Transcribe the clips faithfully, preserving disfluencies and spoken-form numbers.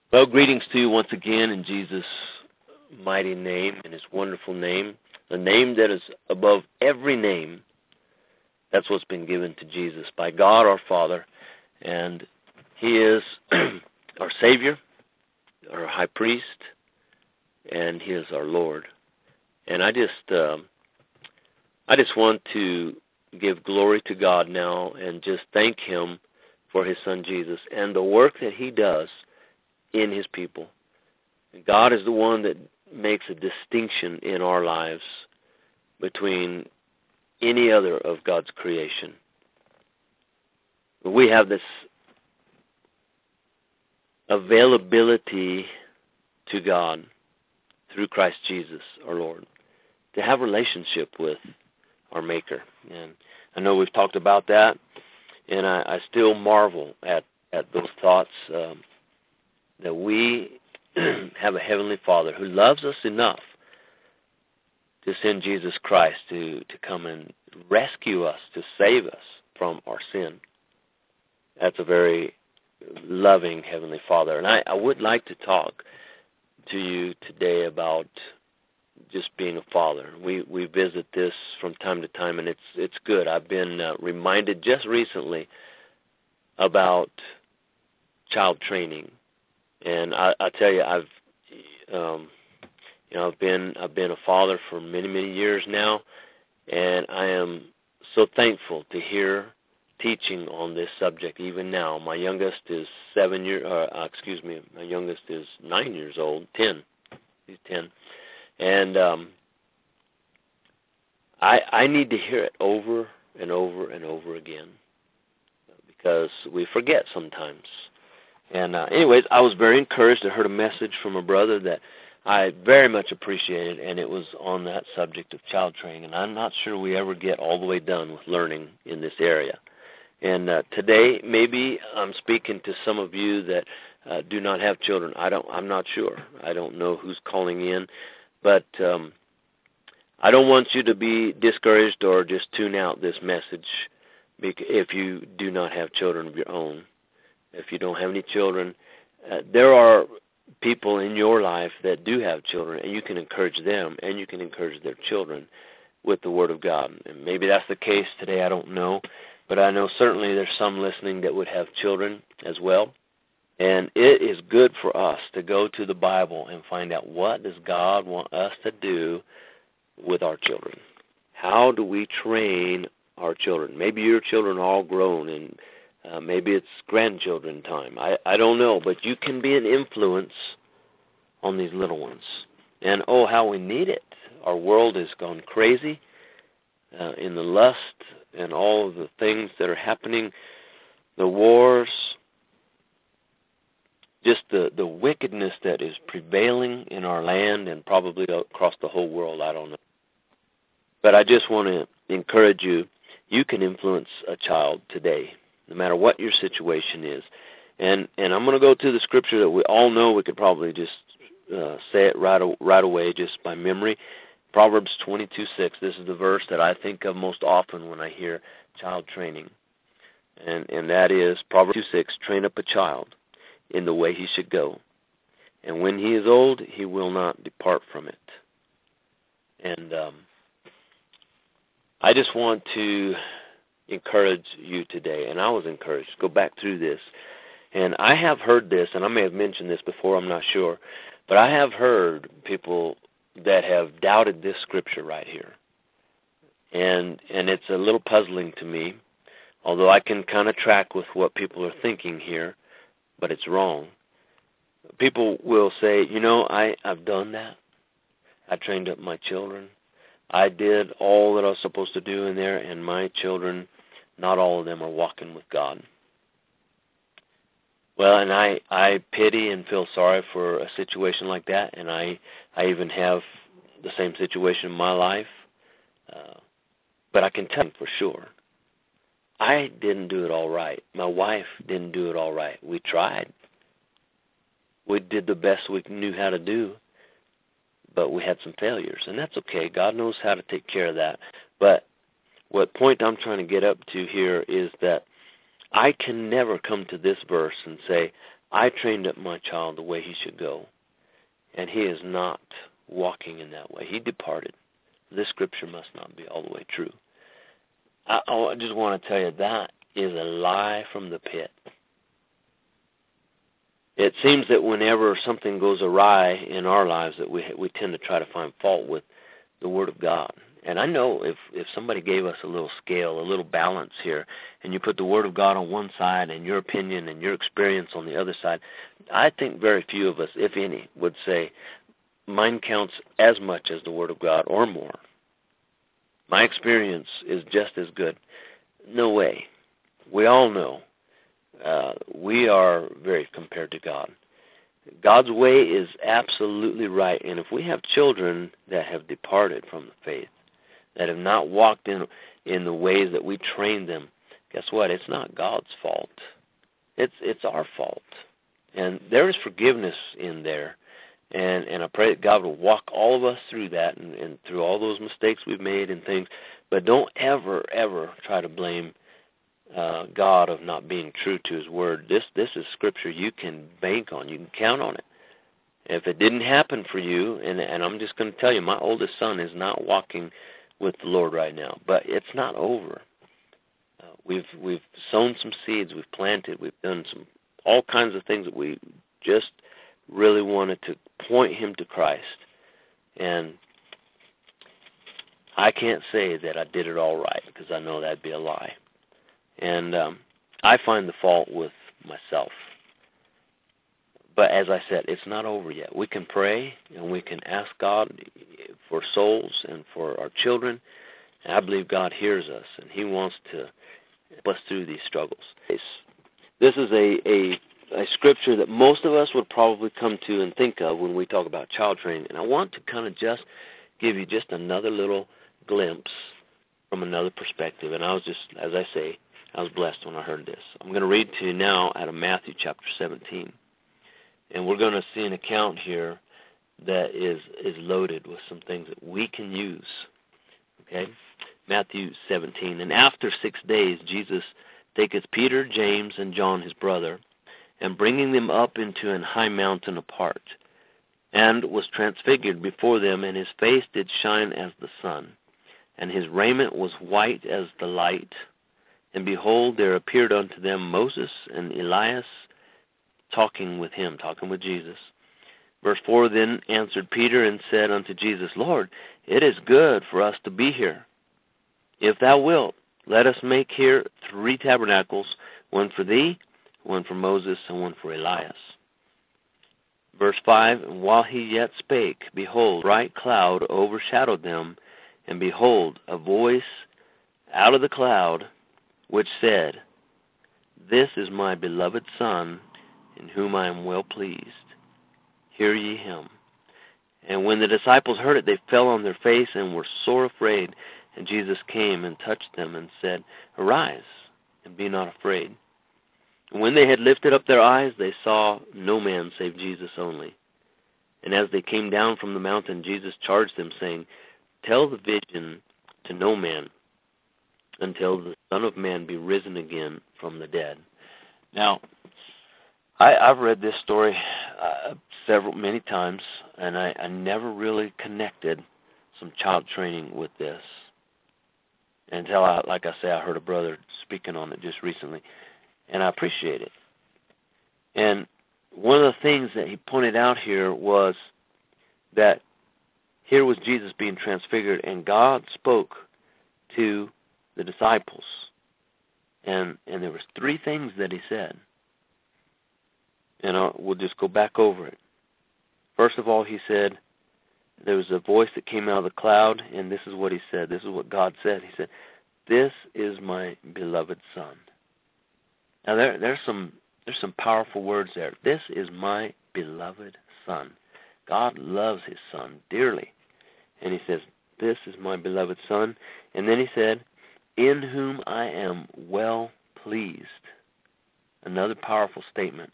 Well, greetings to you once again in Jesus' mighty name and his wonderful name, the name that is above every name. That's what's been given to Jesus by God our Father, and he is our Savior, our High Priest, and he is our Lord. And I just, um, I just want to give glory to God now and just thank him for his Son Jesus and the work that he does in his people. And God is the one that makes a distinction in our lives between any other of God's creation. We have this availability to God through Christ Jesus, our Lord, to have a relationship with our Maker. And I know we've talked about that, and I, I still marvel at, at those thoughts, um, that we have a Heavenly Father who loves us enough to send Jesus Christ to, to come and rescue us, to save us from our sin. That's a very loving Heavenly Father. And I, I would like to talk to you today about just being a father. We we visit this from time to time, and it's it's good. I've been uh, reminded just recently about child training. And I, I tell you, I've, um, you know, I've been I've been a father for many many years now, and I am so thankful to hear teaching on this subject even now. My youngest is seven years. Uh, excuse me, my youngest is nine years old. Ten, he's ten, and um, I I need to hear it over and over and over again because we forget sometimes. And uh, anyways, I was very encouraged. I heard a message from a brother that I very much appreciated, and it was on that subject of child training. And I'm not sure we ever get all the way done with learning in this area. And uh, today, maybe I'm speaking to some of you that uh, do not have children. I don't. I'm not sure. I don't know who's calling in, but um, I don't want you to be discouraged or just tune out this message if you do not have children of your own. If you don't have any children, uh, there are people in your life that do have children, and you can encourage them, and you can encourage their children with the Word of God. And maybe that's the case today, I don't know, but I know certainly there's some listening that would have children as well. And it is good for us to go to the Bible and find out, what does God want us to do with our children? How do we train our children? Maybe your children are all grown, and Uh, maybe it's grandchildren time. I, I don't know, but you can be an influence on these little ones. And, oh, how we need it. Our world has gone crazy uh, in the lust and all of the things that are happening, the wars, just the, the wickedness that is prevailing in our land and probably across the whole world. I don't know. But I just want to encourage you, you can influence a child today, no matter what your situation is. And and I'm going to go to the scripture that we all know. We could probably just uh, say it right, right away just by memory. Proverbs twenty-two six. This is the verse that I think of most often when I hear child training. And, and that is Proverbs two six, train up a child in the way he should go. And when he is old, he will not depart from it. And um, I just want to encourage you today, and I was encouraged to go back through this. And I have heard this, and I may have mentioned this before, I'm not sure, but I have heard people that have doubted this scripture right here. And and it's a little puzzling to me, although I can kind of track with what people are thinking here, but it's wrong. People will say, you know, I, I've done that. I trained up my children. I did all that I was supposed to do in there, and my children, not all of them are walking with God. Well, and I, I pity and feel sorry for a situation like that, and I, I even have the same situation in my life. Uh, but I can tell you for sure, I didn't do it all right. My wife didn't do it all right. We tried. We did the best we knew how to do, but we had some failures, and that's okay. God knows how to take care of that. But what point I'm trying to get up to here is that I can never come to this verse and say, I trained up my child the way he should go, and he is not walking in that way. He departed. This scripture must not be all the way true. I, I just want to tell you that is a lie from the pit. It seems that whenever something goes awry in our lives, that we we tend to try to find fault with the Word of God. And I know if, if somebody gave us a little scale, a little balance here, and you put the Word of God on one side and your opinion and your experience on the other side, I think very few of us, if any, would say, mine counts as much as the Word of God or more. My experience is just as good. No way. We all know uh, we are very compared to God. God's way is absolutely right. And if we have children that have departed from the faith, that have not walked in in the ways that we trained them, guess what? It's not God's fault. It's it's our fault. And there is forgiveness in there. And and I pray that God will walk all of us through that and, and through all those mistakes we've made and things. But don't ever, ever try to blame uh, God of not being true to His Word. This this is Scripture you can bank on. You can count on it. If it didn't happen for you, and, and I'm just going to tell you, my oldest son is not walking with the Lord right now, but it's not over. Uh, we've we've sown some seeds, we've planted, we've done some all kinds of things that we just really wanted to point him to Christ. And I can't say that I did it all right, because I know that'd be a lie. And um, I find the fault with myself. But as I said, it's not over yet. We can pray and we can ask God for souls and for our children. And I believe God hears us, and He wants to help us through these struggles. This is a, a, a scripture that most of us would probably come to and think of when we talk about child training. And I want to kind of just give you just another little glimpse from another perspective. And I was just, as I say, I was blessed when I heard this. I'm going to read to you now out of Matthew chapter seventeen. And we're going to see an account here that is, is loaded with some things that we can use. Okay? Matthew seventeen. And after six days, Jesus taketh Peter, James, and John his brother, and bringing them up into an high mountain apart, and was transfigured before them, and his face did shine as the sun, and his raiment was white as the light. And behold, there appeared unto them Moses and Elias, talking with him, talking with Jesus. Verse four, then answered Peter and said unto Jesus, Lord, it is good for us to be here. If thou wilt, let us make here three tabernacles, one for thee, one for Moses, and one for Elias. Verse five, and while he yet spake, behold, a bright cloud overshadowed them, and behold, a voice out of the cloud, which said, This is my beloved Son, in whom I am well pleased. Hear ye him. And when the disciples heard it, they fell on their face and were sore afraid. And Jesus came and touched them and said, Arise, and be not afraid. And when they had lifted up their eyes, they saw no man save Jesus only. And as they came down from the mountain, Jesus charged them, saying, Tell the vision to no man, until the Son of Man be risen again from the dead. Now, I, I've read this story uh, several, many times, and I, I never really connected some child training with this until, I, like I say, I heard a brother speaking on it just recently, and I appreciate it. And one of the things that he pointed out here was that here was Jesus being transfigured, and God spoke to the disciples, and and there was three things that he said. And I'll, we'll just go back over it. First of all, he said, there was a voice that came out of the cloud, and this is what he said. This is what God said. He said, This is my beloved Son. Now, there, there's some there's some powerful words there. This is my beloved Son. God loves His Son dearly. And He says, This is my beloved Son. And then He said, In whom I am well pleased. Another powerful statement.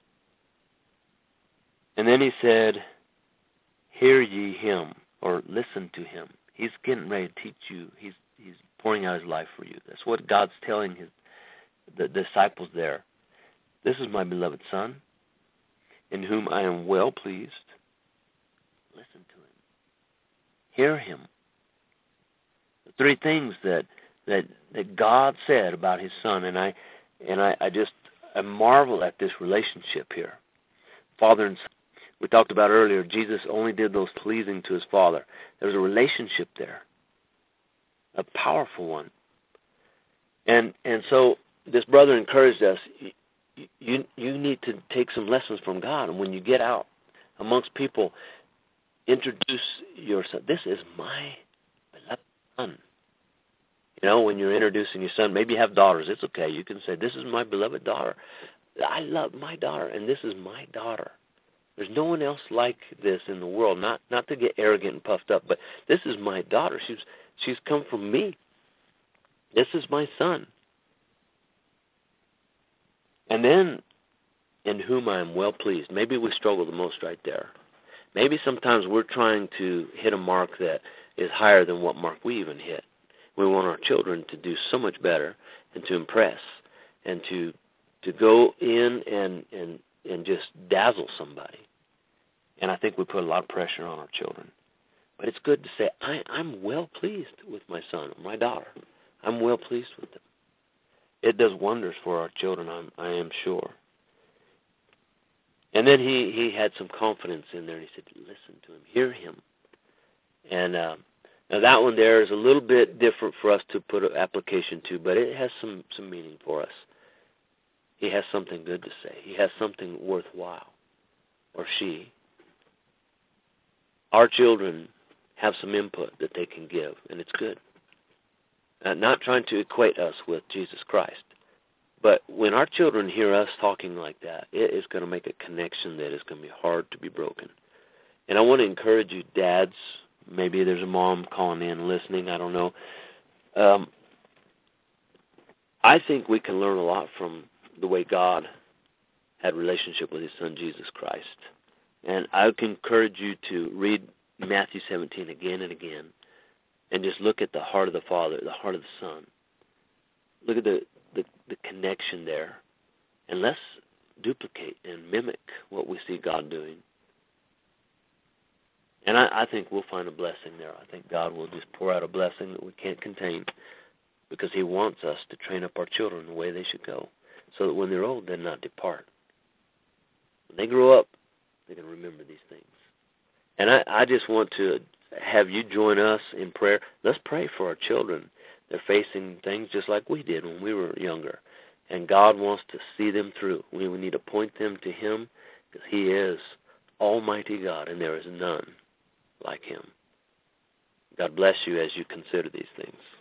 And then he said, Hear ye him, or listen to him. He's getting ready to teach you. He's he's pouring out his life for you. That's what God's telling his the disciples there. This is my beloved Son, in whom I am well pleased. Listen to him. Hear him. The three things that that that God said about his Son, and I and I, I just I marvel at this relationship here. Father and Son. We talked about earlier, Jesus only did those pleasing to his Father. There was a relationship there, a powerful one. And and so this brother encouraged us, you, you, you need to take some lessons from God. And when you get out amongst people, introduce yourself. This is my beloved Son. You know, when you're introducing your son, maybe you have daughters. It's okay. You can say, this is my beloved daughter. I love my daughter, and this is my daughter. There's no one else like this in the world, not not to get arrogant and puffed up, but this is my daughter. She's she's come from me. This is my son. And then, in whom I am well pleased. Maybe we struggle the most right there. Maybe sometimes we're trying to hit a mark that is higher than what mark we even hit. We want our children to do so much better and to impress and to to go in and, and, and just dazzle somebody. And I think we put a lot of pressure on our children. But it's good to say, I, I'm well pleased with my son or my daughter. I'm well pleased with them. It does wonders for our children, I'm, I am sure. And then he, he had some confidence in there. And he said, listen to him, hear him. And uh, now that one there is a little bit different for us to put an application to, but it has some, some meaning for us. He has something good to say. He has something worthwhile, or she. Our children have some input that they can give, and it's good. Uh, not trying to equate us with Jesus Christ, but when our children hear us talking like that, it is going to make a connection that is going to be hard to be broken. And I want to encourage you, dads, maybe there's a mom calling in, listening, I don't know. Um, I think we can learn a lot from the way God had a relationship with his son, Jesus Christ. And I would encourage you to read Matthew seventeen again and again and just look at the heart of the Father, the heart of the Son. Look at the, the, the connection there. And let's duplicate and mimic what we see God doing. And I, I think we'll find a blessing there. I think God will just pour out a blessing that we can't contain because he wants us to train up our children the way they should go so that when they're old, they'll not depart. When they grow up, they can remember these things. And I, I just want to have you join us in prayer. Let's pray for our children. They're facing things just like we did when we were younger. And God wants to see them through. We, we need to point them to him because he is Almighty God, and there is none like him. God bless you as you consider these things.